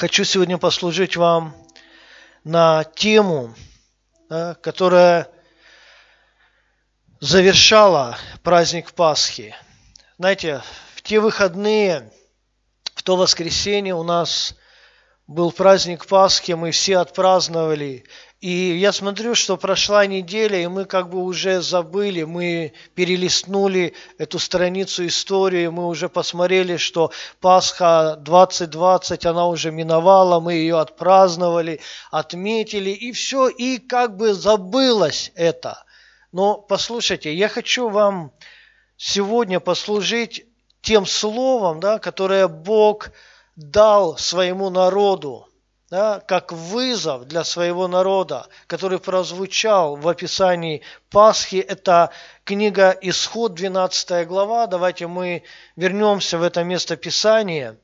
Хочу сегодня послужить вам на тему, которая завершала праздник Пасхи. Знаете, в те выходные, в то воскресенье у нас был праздник Пасхи, мы все отпраздновали. И я смотрю, что прошла неделя, и мы как бы уже забыли, мы перелистнули эту страницу истории, мы уже посмотрели, что Пасха 2020, она уже миновала, мы ее отпраздновали, отметили, и все, и как бы забылось это. Но послушайте, я хочу вам сегодня послужить тем словом, которое Бог дал своему народу, как вызов для своего народа, который прозвучал в описании Пасхи. Это книга Исход, 12 глава. Давайте мы вернемся в это место Писания.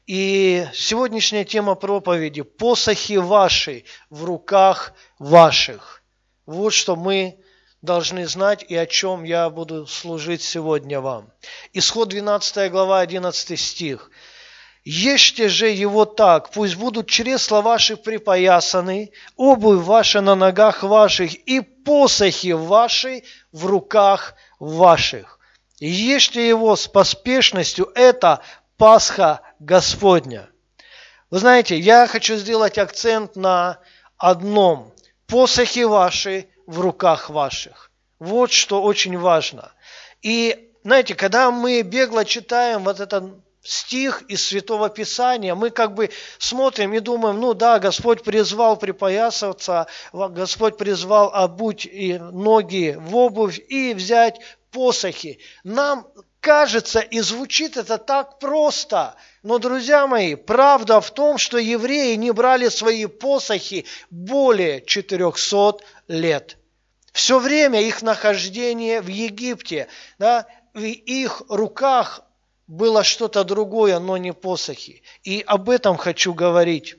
И сегодняшняя тема проповеди – «Посохи ваши в руках ваших». Вот что мы должны знать и о чем я буду служить сегодня вам. Исход, 12 глава, 11 стих. «Ешьте же его так, пусть будут чресла ваши припоясаны, обувь ваша на ногах ваших и посохи ваши в руках ваших. Ешьте его с поспешностью, это Пасха Господня». Вы знаете, я хочу сделать акцент на одном. Посохи ваши в руках ваших. Вот что очень важно. И, знаете, когда мы бегло читаем вот этот стих из Святого Писания, мы как бы смотрим и думаем, Господь призвал припоясаться, Господь призвал обуть и ноги в обувь и взять посохи. Нам кажется и звучит это так просто, но, друзья мои, правда в том, что евреи не брали свои посохи более 400 лет. Все время их нахождения в Египте, в их руках было что-то другое, но не посохи. И об этом хочу говорить.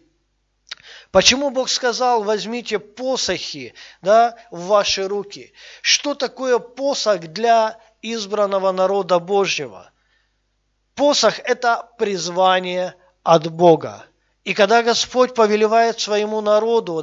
Почему Бог сказал, возьмите посохи в ваши руки? Что такое посох для избранного народа Божьего? Посох – это призвание от Бога. И когда Господь повелевает своему народу,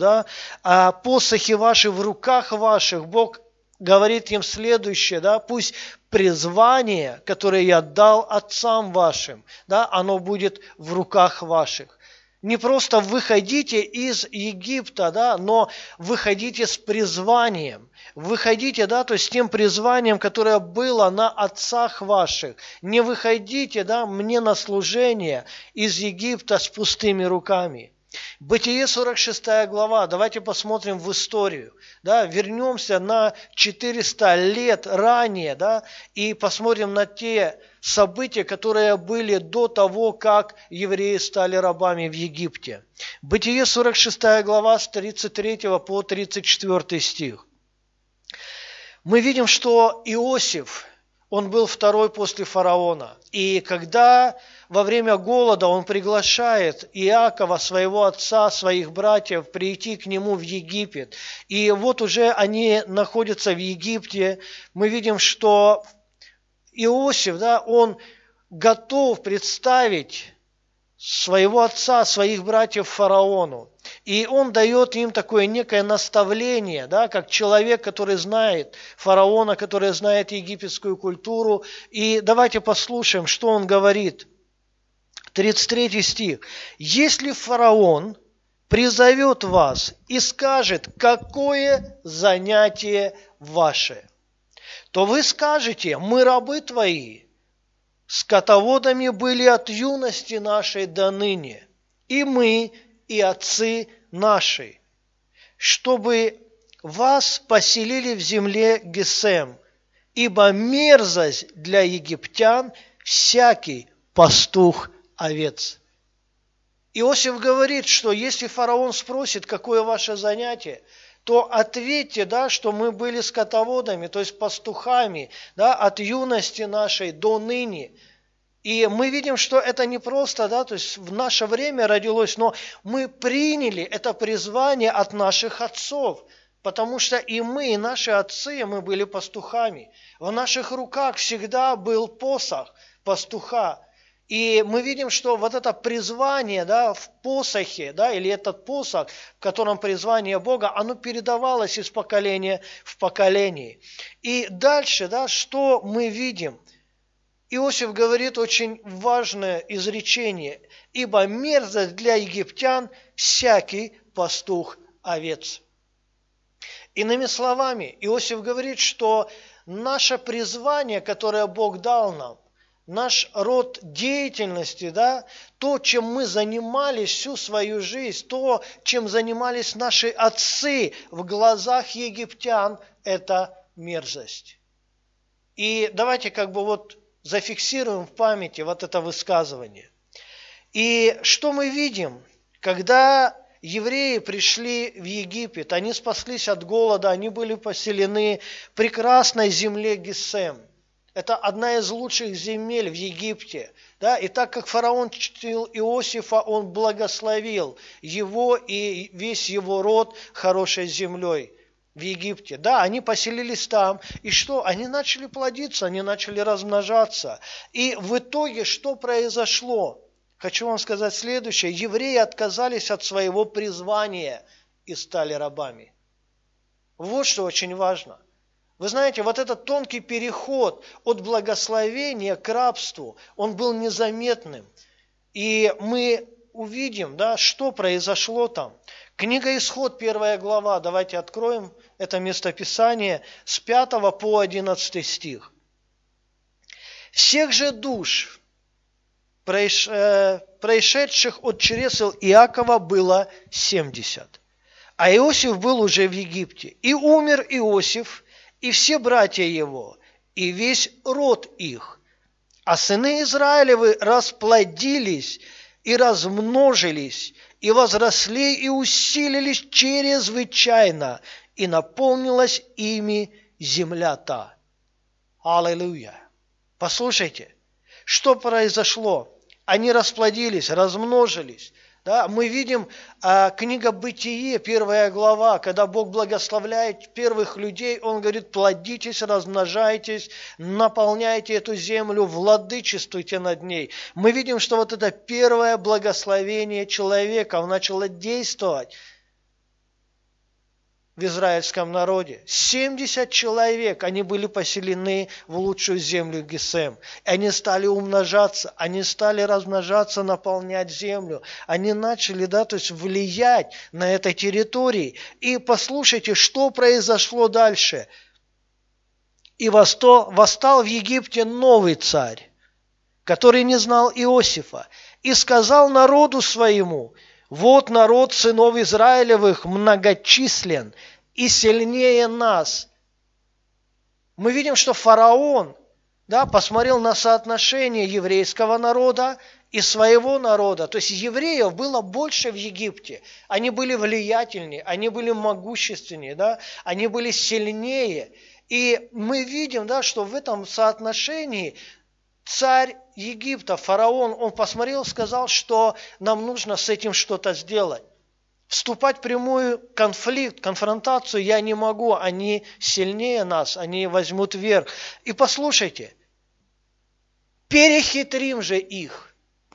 посохи ваши в руках ваших, Бог говорит им следующее, пусть призвание, которое я дал отцам вашим, оно будет в руках ваших. Не просто выходите из Египта, но выходите с призванием. Выходите, то есть с тем призванием, которое было на отцах ваших. Не выходите, мне на служение из Египта с пустыми руками. Бытие 46 глава, давайте посмотрим в историю, вернемся на 400 лет ранее, и посмотрим на те события, которые были до того, как евреи стали рабами в Египте. Бытие 46 глава с 33 по 34 стих. Мы видим, что Иосиф, он был второй после фараона. И когда во время голода он приглашает Иакова, своего отца, своих братьев, прийти к нему в Египет. И вот уже они находятся в Египте. Мы видим, что Иосиф, он готов представить своего отца, своих братьев фараону. И он дает им такое некое наставление, как человек, который знает фараона, который знает египетскую культуру. И давайте послушаем, что он говорит. 33 стих. «Если фараон призовет вас и скажет, какое занятие ваше, то вы скажете, мы рабы твои, скотоводами были от юности нашей до ныне, и мы, и отцы наши, чтобы вас поселили в земле Гесем, ибо мерзость для египтян всякий пастух овец». Иосиф говорит, что если фараон спросит, какое ваше занятие, то ответьте, что мы были скотоводами, то есть пастухами, от юности нашей до ныне. И мы видим, что это не просто, то есть в наше время родилось, но мы приняли это призвание от наших отцов, потому что и мы, и наши отцы, мы были пастухами. В наших руках всегда был посох пастуха. И мы видим, что вот это призвание, да, в посохе, да, или этот посох, в котором призвание Бога, оно передавалось из поколения в поколение. И дальше, да, что мы видим? Иосиф говорит очень важное изречение: «Ибо мерзость для египтян всякий пастух овец». Иными словами, Иосиф говорит, что наше призвание, которое Бог дал нам, наш род деятельности, да, то, чем мы занимались всю свою жизнь, то, чем занимались наши отцы в глазах египтян, это мерзость. И давайте зафиксируем в памяти вот это высказывание. И что мы видим, когда евреи пришли в Египет, они спаслись от голода, они были поселены в прекрасной земле Гесем. Это одна из лучших земель в Египте. Да? И так как фараон чтил Иосифа, он благословил его и весь его род хорошей землей в Египте. Да, они поселились там. И что? Они начали плодиться, они начали размножаться. И в итоге что произошло? Хочу вам сказать следующее. Евреи отказались от своего призвания и стали рабами. Вот что очень важно. Вы знаете, вот этот тонкий переход от благословения к рабству, он был незаметным. И мы увидим, да, что произошло там. Книга Исход, 1 глава, давайте откроем это местописание с 5 по 11 стих. «Всех же душ, происшедших от чресел Иакова, было 70. А Иосиф был уже в Египте. И умер Иосиф, и все братья его, и весь род их. А сыны Израилевы расплодились и размножились, и возросли, и усилились чрезвычайно, и наполнилась ими земля та». Аллилуйя! Послушайте, что произошло? Они расплодились, размножились. Да? Мы видим книга Бытие, 1 глава, когда Бог благословляет первых людей, Он говорит: плодитесь, размножайтесь, наполняйте эту землю, владычествуйте над ней. Мы видим, что вот это первое благословение человека начало действовать в израильском народе. 70 человек, они были поселены в лучшую землю Гесем. Они стали умножаться, они стали размножаться, наполнять землю. Они начали, влиять на этой территории. И послушайте, что произошло дальше. «И восстал в Египте новый царь, который не знал Иосифа, и сказал народу своему: вот народ сынов Израилевых многочислен и сильнее нас». Мы видим, что фараон, посмотрел на соотношение еврейского народа и своего народа. То есть евреев было больше в Египте. Они были влиятельнее, они были могущественнее, они были сильнее. И мы видим, что в этом соотношении царь Египта, фараон, он посмотрел, сказал, что нам нужно с этим что-то сделать. Вступать в прямую конфронтацию я не могу, они сильнее нас, они возьмут верх. И послушайте, перехитрим их,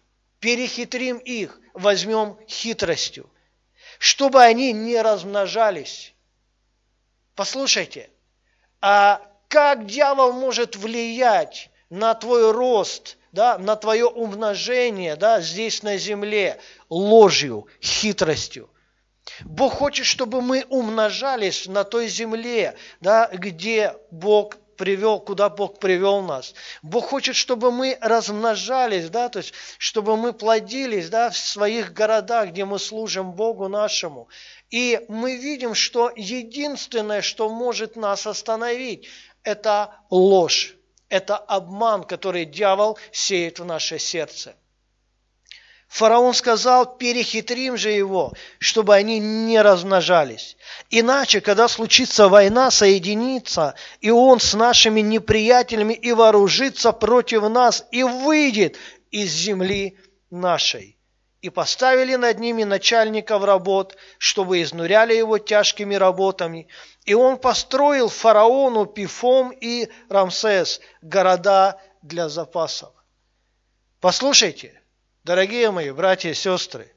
возьмем хитростью, чтобы они не размножались. Послушайте, а как дьявол может влиять на твой рост, на твое умножение здесь на земле? Ложью, хитростью. Бог хочет, чтобы мы умножались на той земле, где Бог привел, куда Бог привел нас. Бог хочет, чтобы мы размножались, то есть, чтобы мы плодились, в своих городах, где мы служим Богу нашему. И мы видим, что единственное, что может нас остановить, это ложь, это обман, который дьявол сеет в наше сердце. Фараон сказал: перехитрим же его, чтобы они не размножались. Иначе, когда случится война, соединится и он с нашими неприятелями и вооружится против нас и выйдет из земли нашей. И поставили над ними начальников работ, чтобы изнуряли его тяжкими работами. И он построил фараону Пифом и Рамсес города для запасов. Послушайте, дорогие мои братья и сестры,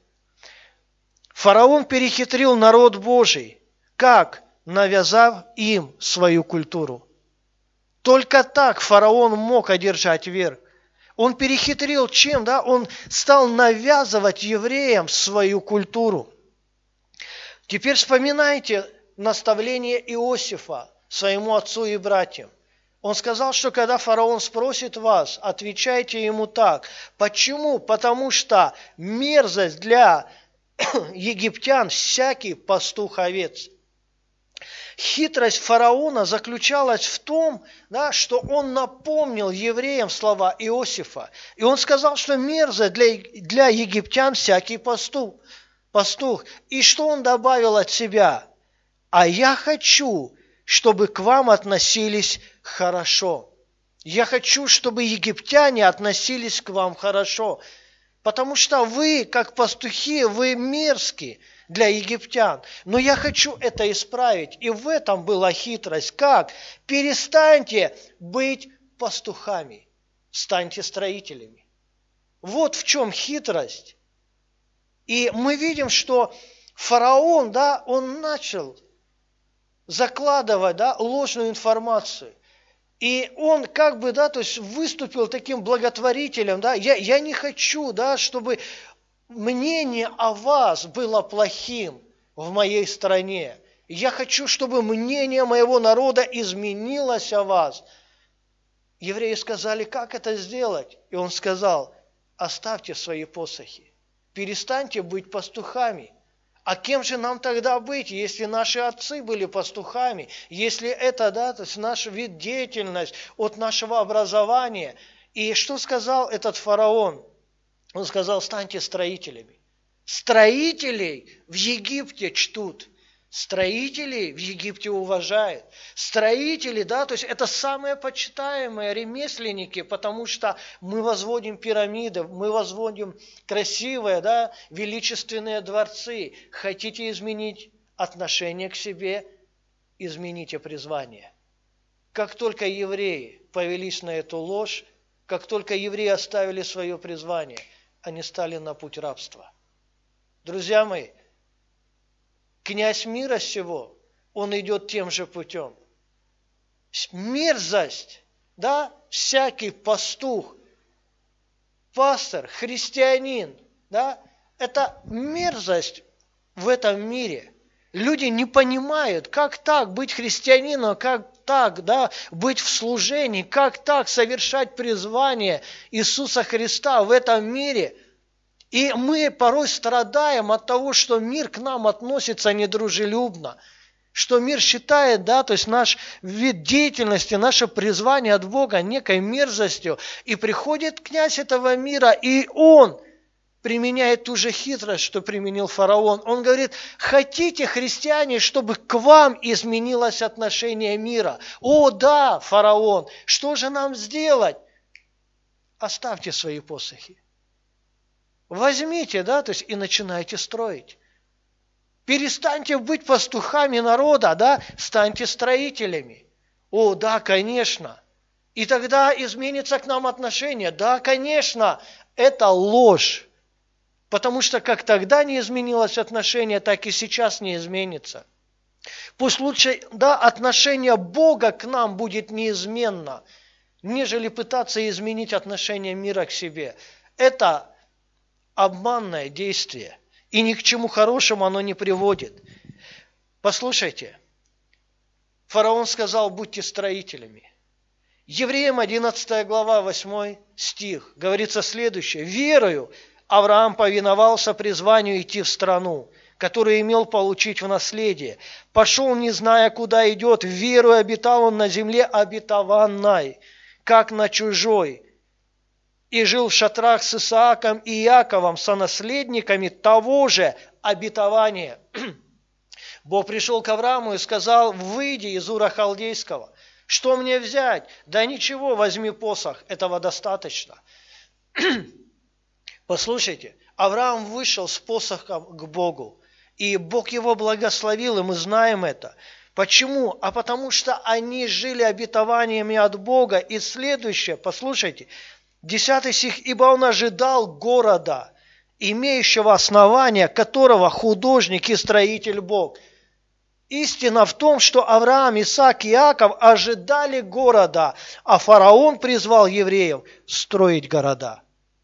фараон перехитрил народ Божий. Как? Навязав им свою культуру. Только так фараон мог одержать верх. Он перехитрил чем? Да? Он стал навязывать евреям свою культуру. Теперь вспоминайте наставление Иосифа своему отцу и братьям. Он сказал, что когда фараон спросит вас, отвечайте ему так. Почему? Потому что мерзость для египтян всякий пастух овец. Хитрость фараона заключалась в том, да, что он напомнил евреям слова Иосифа. И он сказал, что мерзость для египтян всякий пастух. И что он добавил от себя? А я хочу, чтобы к вам относились хорошо. Я хочу, чтобы египтяне относились к вам хорошо. Потому что вы, как пастухи, вы мерзкие для египтян. Но я хочу это исправить. И в этом была хитрость. Как? Перестаньте быть пастухами. Станьте строителями. Вот в чем хитрость. И мы видим, что фараон, да, он начал закладывать, да, ложную информацию. И он как бы, да, то есть выступил таким благотворителем, да, я не хочу, да, чтобы мнение о вас было плохим в моей стране. Я хочу, чтобы мнение моего народа изменилось о вас. Евреи сказали, как это сделать? И он сказал, оставьте свои посохи, перестаньте быть пастухами. А кем же нам тогда быть, если наши отцы были пастухами, если это, да, то есть наш вид деятельности от нашего образования? И что сказал этот фараон? Он сказал, станьте строителями. Строителей в Египте чтут. Строителей в Египте уважают. Строители, да, то есть это самые почитаемые ремесленники, потому что мы возводим пирамиды, мы возводим красивые, да, величественные дворцы. Хотите изменить отношение к себе, измените призвание. Как только евреи повелись на эту ложь, как только евреи оставили свое призвание, они стали на путь рабства. Друзья мои, князь мира сего, он идет тем же путем. Мерзость, да, всякий пастух, пастор, христианин, да, это мерзость в этом мире. Люди не понимают, как так быть христианином, как так, да, быть в служении, как так совершать призвание Иисуса Христа в этом мире. И мы порой страдаем от того, что мир к нам относится недружелюбно, что мир считает, да, то есть наш вид деятельности, наше призвание от Бога некой мерзостью. И приходит князь этого мира, и он применяет ту же хитрость, что применил фараон. Он говорит, хотите, христиане, чтобы к вам изменилось отношение мира? О, да, фараон, что же нам сделать? Оставьте свои посохи. Возьмите, да, то есть и начинайте строить. Перестаньте быть пастухами народа, да, станьте строителями. О, да, конечно. И тогда изменится к нам отношение. Да, конечно, это ложь. Потому что как тогда не изменилось отношение, так и сейчас не изменится. Пусть лучше, да, отношение Бога к нам будет неизменно, нежели пытаться изменить отношение мира к себе. Это обманное действие, и ни к чему хорошему оно не приводит. Послушайте, фараон сказал, будьте строителями. Евреям 11 глава, 8 стих, говорится следующее. Верою Авраам повиновался призванию идти в страну, которую имел получить в наследие. Пошел, не зная, куда идет, верою обитал он на земле обетованной, как на чужой, и жил в шатрах с Исааком и Иаковом, сонаследниками того же обетования. Бог пришел к Аврааму и сказал, выйди из Ура Халдейского. Что мне взять? Да ничего, возьми посох, этого достаточно. Послушайте, Авраам вышел с посохом к Богу, и Бог его благословил, и мы знаем это. Почему? А потому что они жили обетованиями от Бога. И следующее, послушайте, 10 стих. «Ибо он ожидал города, имеющего основания, которого художник и строитель Бог». Истина в том, что Авраам, Исаак и Иаков ожидали города, а фараон призвал евреев строить города.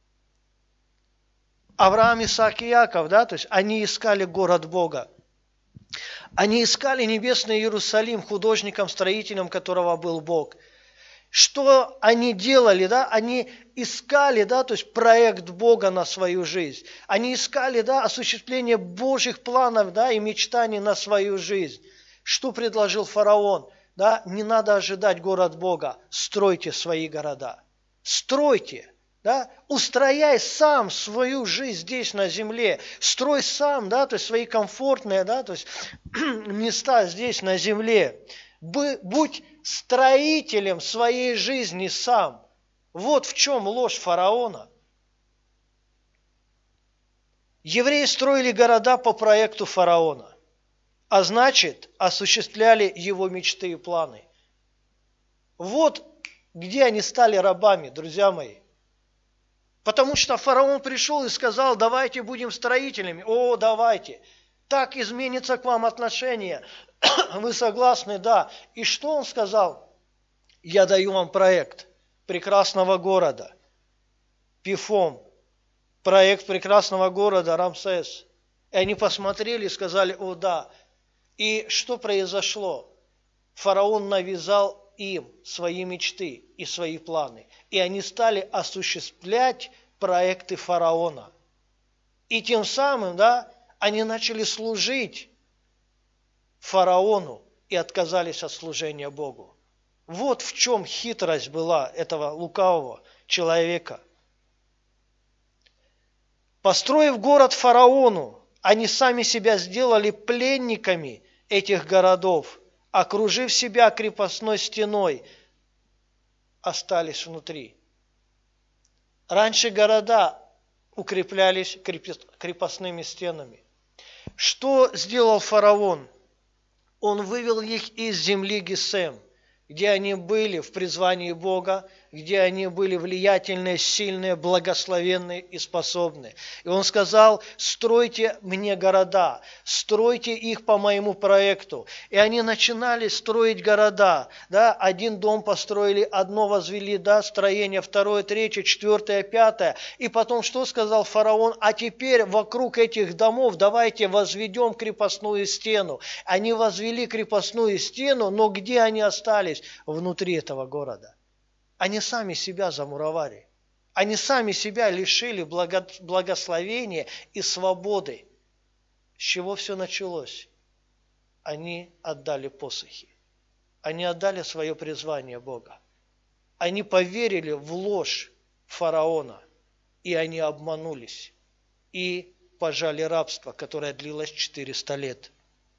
Авраам, Исаак и Иаков, да, то есть они искали город Бога. Они искали небесный Иерусалим, художником, строителем которого был Бог. Что они делали, да? Они искали, да, то есть проект Бога на свою жизнь. Они искали, да, осуществление Божьих планов, да, и мечтаний на свою жизнь. Что предложил фараон? Да, не надо ожидать город Бога, стройте свои города. Стройте, да, устрояй сам свою жизнь здесь на земле. Строй сам, да, то есть свои комфортные, да, то есть места здесь на земле. Будь строителем своей жизни сам. Вот в чем ложь фараона. Евреи строили города по проекту фараона, а значит, осуществляли его мечты и планы. Вот где они стали рабами, друзья мои. Потому что фараон пришел и сказал: давайте будем строителями. О, давайте. Так изменится к вам отношение. Вы согласны? Да. И что он сказал? Я даю вам проект прекрасного города. Пифом. Проект прекрасного города Рамсес. И они посмотрели и сказали: о, да. И что произошло? Фараон навязал им свои мечты и свои планы. И они стали осуществлять проекты фараона. И тем самым, да, они начали служить фараону и отказались от служения Богу. Вот в чем хитрость была этого лукавого человека. Построив город фараону, они сами себя сделали пленниками этих городов, окружив себя крепостной стеной, остались внутри. Раньше города укреплялись крепостными стенами. Что сделал фараон? Он вывел их из земли Гесем, где они были в призвании Бога, где они были влиятельные, сильные, благословенные и способные. И он сказал: стройте мне города, стройте их по моему проекту. И они начинали строить города. Да? Один дом построили, одно возвели, да, строение, второе, третье, четвертое, пятое. И потом что сказал фараон? А теперь вокруг этих домов давайте возведем крепостную стену. Они возвели крепостную стену, но где они остались? Внутри этого города. Они сами себя замуровали. Они сами себя лишили благословения и свободы. С чего все началось? Они отдали посохи. Они отдали свое призвание Бога. Они поверили в ложь фараона. И они обманулись. И пожали рабство, которое длилось 400 лет.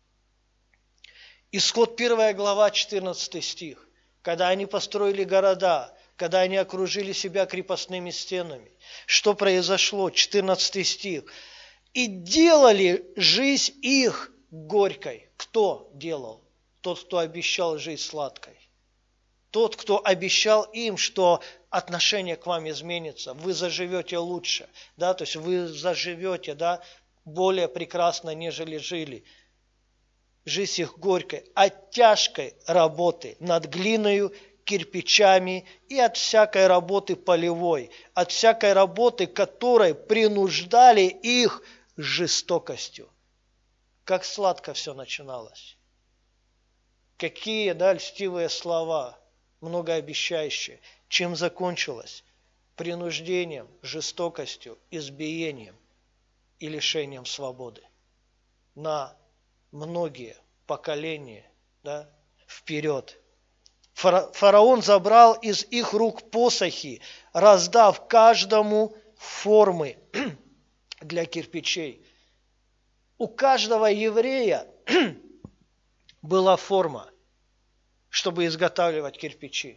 Исход 1 глава, 14 стих. Когда они построили города, когда они окружили себя крепостными стенами, что произошло? 14 стих. И делали жизнь их горькой. Кто делал? Тот, кто обещал жизнь сладкой. Тот, кто обещал им, что отношение к вам изменится, вы заживете лучше, да, то есть вы заживете, да, более прекрасно, нежели жили. Жизнь их горькой, от тяжкой работы над глиною, кирпичами и от всякой работы полевой, от всякой работы, которой принуждали их жестокостью. Как сладко все начиналось. Какие, да, льстивые слова, многообещающие. Чем закончилось? Принуждением, жестокостью, избиением и лишением свободы. На многие поколения, да, вперед. Фараон забрал из их рук посохи, раздав каждому формы для кирпичей. У каждого еврея была форма, чтобы изготавливать кирпичи.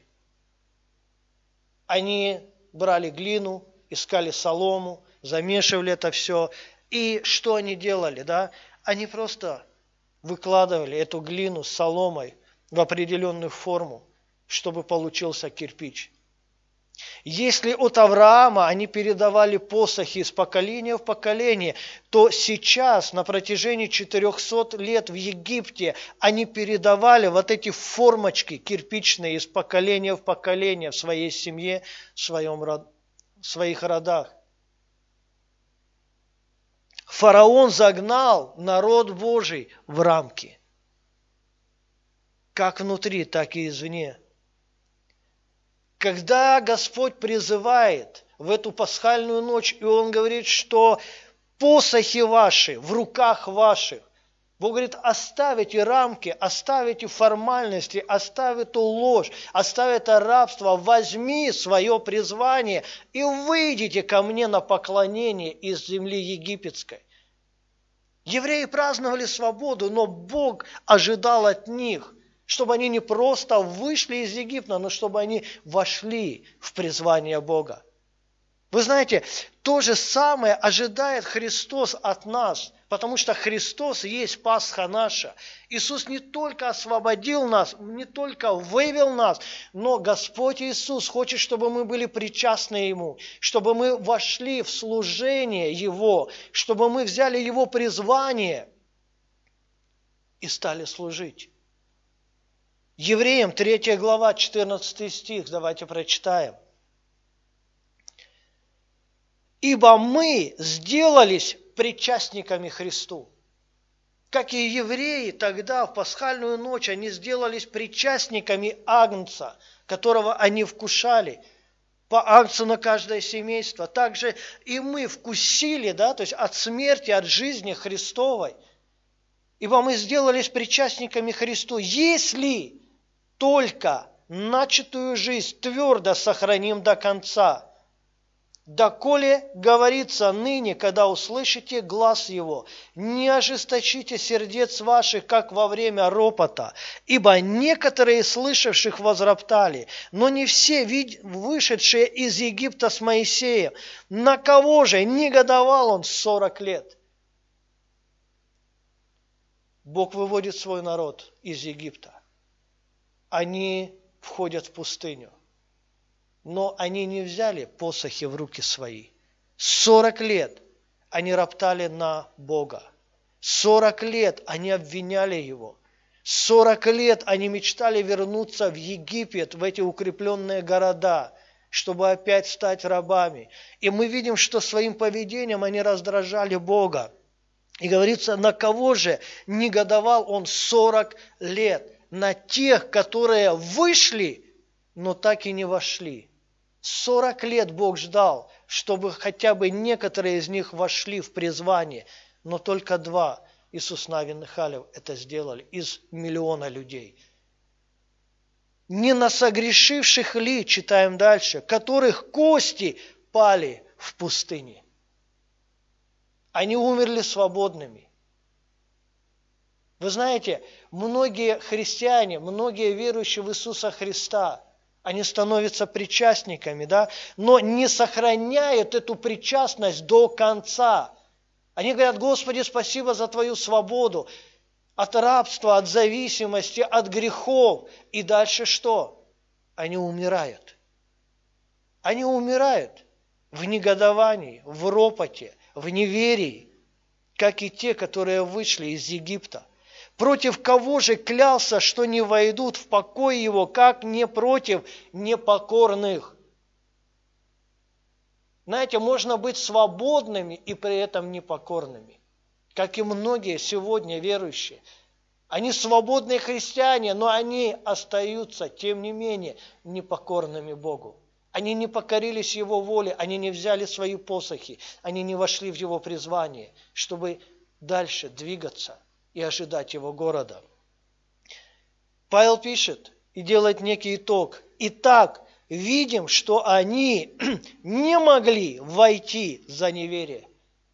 Они брали глину, искали солому, замешивали это все. И что они делали? Да? Они просто выкладывали эту глину с соломой в определенную форму, чтобы получился кирпич. Если от Авраама они передавали посохи из поколения в поколение, то сейчас, на протяжении 400 лет в Египте, они передавали вот эти формочки кирпичные из поколения в поколение в своей семье, в своих родах. Фараон загнал народ Божий в рамки, как внутри, так и извне. Когда Господь призывает в эту пасхальную ночь, и Он говорит, что посохи ваши в руках ваших, Бог говорит, оставь эти рамки, оставь эти формальности, оставь эту ложь, оставь это рабство, возьми свое призвание и выйдите ко мне на поклонение из земли египетской. Евреи праздновали свободу, но Бог ожидал от них, чтобы они не просто вышли из Египта, но чтобы они вошли в призвание Бога. Вы знаете, то же самое ожидает Христос от нас, потому что Христос есть Пасха наша. Иисус не только освободил нас, не только вывел нас, но Господь Иисус хочет, чтобы мы были причастны Ему, чтобы мы вошли в служение Его, чтобы мы взяли Его призвание и стали служить. Евреям 3 глава, 14 стих, давайте прочитаем. «Ибо мы сделались причастниками Христу». Как и евреи тогда, в пасхальную ночь, они сделались причастниками агнца, которого они вкушали, по агнцу на каждое семейство. Также и мы вкусили, то есть от смерти, от жизни Христовой. Ибо мы сделались причастниками Христу, если только начатую жизнь твердо сохраним до конца. Доколе говорится ныне, когда услышите глас Его, не ожесточите сердец ваших, как во время ропота, ибо некоторые слышавших возроптали, но не все вышедшие из Египта с Моисеем. На кого же негодовал он 40 лет? Бог выводит свой народ из Египта. Они входят в пустыню. Но они не взяли посохи в руки свои. 40 лет они роптали на Бога. 40 лет они обвиняли Его. 40 лет они мечтали вернуться в Египет, в эти укрепленные города, чтобы опять стать рабами. И мы видим, что своим поведением они раздражали Бога. И говорится, на кого же негодовал он 40 лет? На тех, которые вышли, но так и не вошли. 40 лет Бог ждал, чтобы хотя бы некоторые из них вошли в призвание, но только 2, Иисус Навин и Халев, это сделали из миллиона людей. Не на согрешивших ли, читаем дальше, которых кости пали в пустыне. Они умерли свободными. Вы знаете, многие христиане, многие верующие в Иисуса Христа, они становятся причастниками, но не сохраняют эту причастность до конца. Они говорят, Господи, спасибо за Твою свободу от рабства, от зависимости, от грехов. И дальше что? Они умирают. Они умирают в негодовании, в ропоте, в неверии, как и те, которые вышли из Египта. Против кого же клялся, что не войдут в покой его, как не против непокорных? Знаете, можно быть свободными и при этом непокорными, как и многие сегодня верующие. Они свободные христиане, но они остаются, тем не менее, непокорными Богу. Они не покорились Его воле, они не взяли свои посохи, они не вошли в Его призвание, чтобы дальше двигаться и ожидать Его города. Павел пишет и делает некий итог. Итак, видим, что они не могли войти за неверие.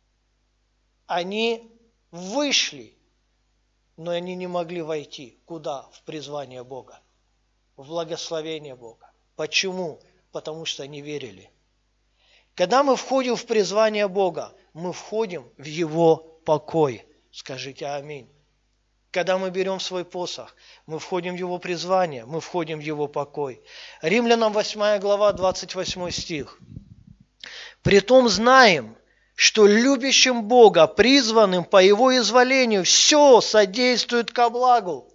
Они вышли, но они не могли войти. Куда? В призвание Бога, в благословение Бога. Почему? Потому что не верили. Когда мы входим в призвание Бога, мы входим в Его покой. Скажите аминь. Когда мы берем свой посох, мы входим в его призвание, мы входим в его покой. Римлянам 8 глава, 28 стих. «Притом знаем, что любящим Бога, призванным по Его изволению, все содействует ко благу».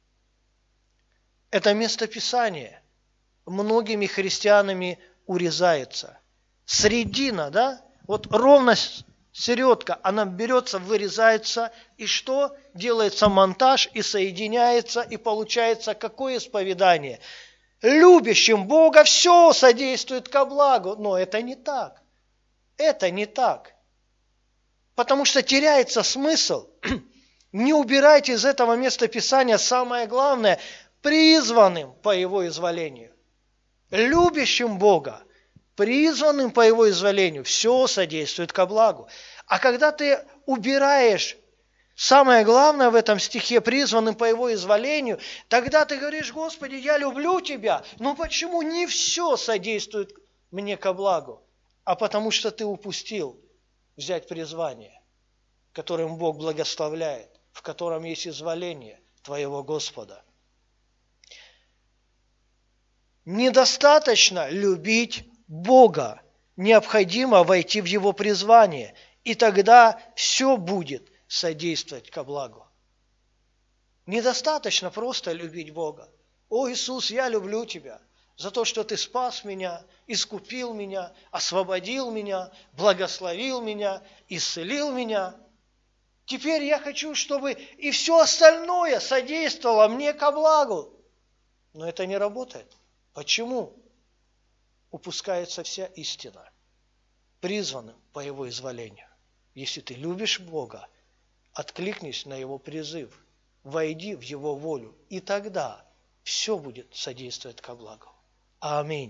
Это местописание многими христианами урезается. Средина, да? Вот ровно середка, она берется, вырезается, и что? Делается монтаж, и соединяется, и получается какое исповедание? Любящим Бога все содействует ко благу. Но это не так. Это не так. Потому что теряется смысл. Не убирайте из этого местописания самое главное, призванным по Его изволению. Любящим Бога, призванным по Его изволению, все содействует ко благу. А когда ты убираешь самое главное в этом стихе, призванным по Его изволению, тогда ты говоришь: Господи, я люблю Тебя, но почему не все содействует мне ко благу? А потому что ты упустил взять призвание, которым Бог благословляет, в котором есть изволение твоего Господа. Недостаточно любить Бога, необходимо войти в Его призвание, и тогда все будет содействовать ко благу. Недостаточно просто любить Бога. О, Иисус, я люблю Тебя за то, что Ты спас меня, искупил меня, освободил меня, благословил меня, исцелил меня. Теперь я хочу, чтобы и все остальное содействовало мне ко благу. Но это не работает. Почему? Упускается вся истина, призванным по Его изволению. Если ты любишь Бога, откликнись на Его призыв, войди в Его волю, и тогда все будет содействовать ко благу. Аминь.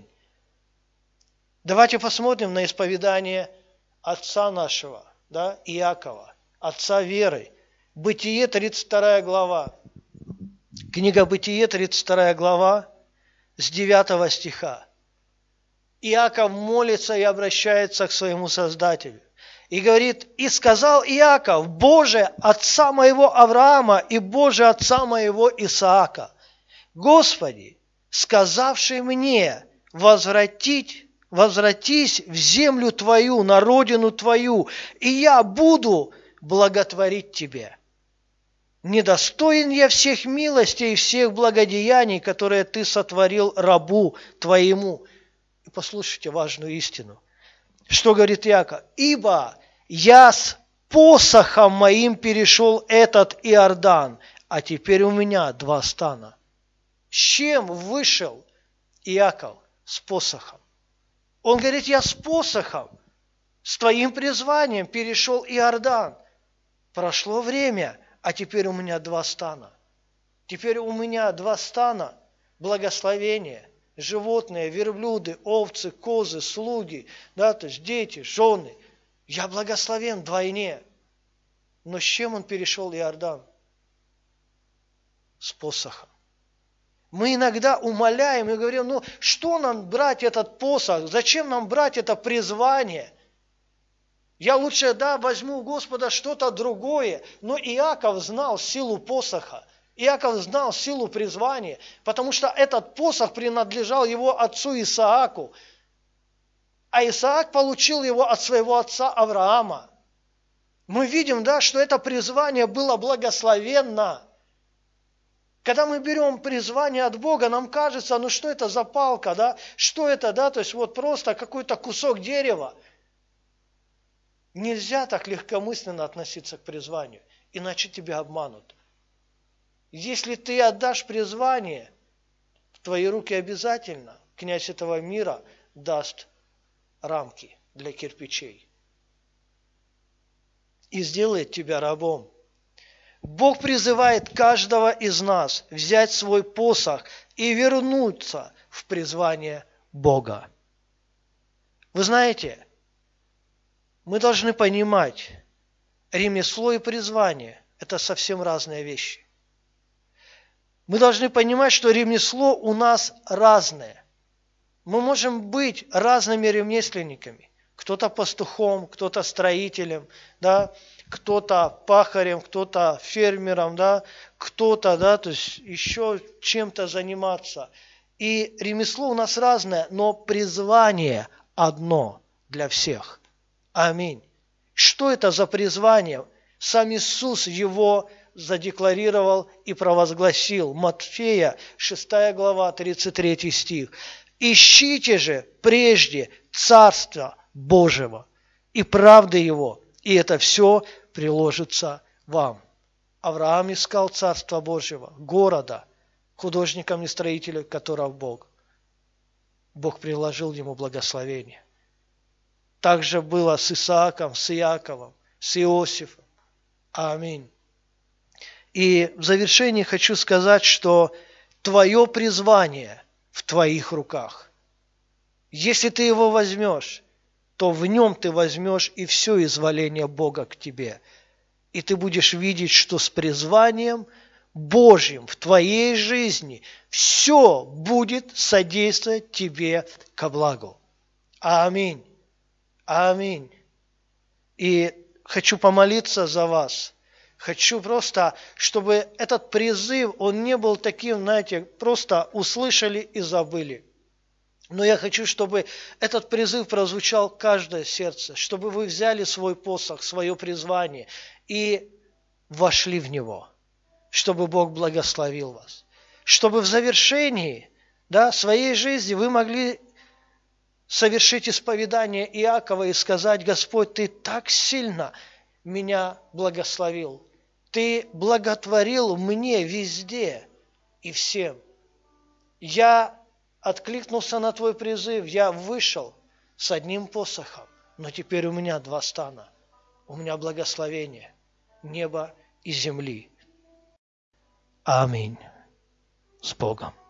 Давайте посмотрим на исповедание отца нашего, да, Иакова, отца веры. Бытие, 32 глава. Книга Бытие, 32 глава, с 9 стиха. Иаков молится и обращается к своему Создателю. И говорит: «И сказал Иаков: Боже, отца моего Авраама и Боже, отца моего Исаака, Господи, сказавший мне: возвратись в землю Твою, на родину Твою, и я буду благотворить Тебе. Недостоин я всех милостей и всех благодеяний, которые Ты сотворил рабу Твоему». И послушайте важную истину. Что говорит Иаков? «Ибо я с посохом моим перешел этот Иордан, а теперь у меня 2 стана». С чем вышел Иаков? С посохом. Он говорит: я с посохом, с твоим призванием перешел Иордан. Прошло время, а теперь у меня 2 стана. Теперь у меня 2 стана благословения. Животные, верблюды, овцы, козы, слуги, да, то есть дети, жены. Я благословен вдвойне. Но с чем он перешел Иордан? С посохом. Мы иногда умоляем и говорим: ну что нам брать этот посох? Зачем нам брать это призвание? Я лучше, да, возьму у Господа что-то другое. Но Иаков знал силу посоха. Иаков знал силу призвания, потому что этот посох принадлежал его отцу Исааку. А Исаак получил его от своего отца Авраама. Мы видим, да, что это призвание было благословенно. Когда мы берем призвание от Бога, нам кажется: ну что это за палка, да? Что это, да? То есть вот просто какой-то кусок дерева. Нельзя так легкомысленно относиться к призванию, иначе тебя обманут. Если ты отдашь призвание, в твои руки обязательно князь этого мира даст рамки для кирпичей и сделает тебя рабом. Бог призывает каждого из нас взять свой посох и вернуться в призвание Бога. Вы знаете, мы должны понимать, ремесло и призвание – это совсем разные вещи. Мы должны понимать, что ремесло у нас разное. Мы можем быть разными ремесленниками. Кто-то пастухом, кто-то строителем, да? кто-то пахарем, кто-то фермером, да, кто-то, да, то есть еще чем-то заниматься. И ремесло у нас разное, но призвание одно для всех. Аминь. Что это за призвание? Сам Иисус его задекларировал и провозгласил. Матфея, 6 глава, 33 стих. «Ищите же прежде Царства Божьего и правды Его, и это все приложится вам». Авраам искал Царства Божьего, города, художником и строителем которого Бог. Бог приложил ему благословение. Так же было с Исааком, с Иаковом, с Иосифом. Аминь. И в завершении хочу сказать, что твое призвание в твоих руках. Если ты его возьмешь, то в нем ты возьмешь и все изволение Бога к тебе. И ты будешь видеть, что с призванием Божьим в твоей жизни все будет содействовать тебе ко благу. Аминь. Аминь. И хочу помолиться за вас. Хочу просто, чтобы этот призыв, он не был таким, знаете, просто услышали и забыли. Но я хочу, чтобы этот призыв прозвучал в каждое сердце, чтобы вы взяли свой посох, свое призвание и вошли в него, чтобы Бог благословил вас. Чтобы в завершении, да, своей жизни вы могли совершить исповедание Иакова и сказать: Господь, Ты так сильно меня благословил. Ты благотворил мне везде и всем. Я откликнулся на Твой призыв, я вышел с одним посохом, но теперь у меня два стана. У меня благословение неба и земли. Аминь. С Богом.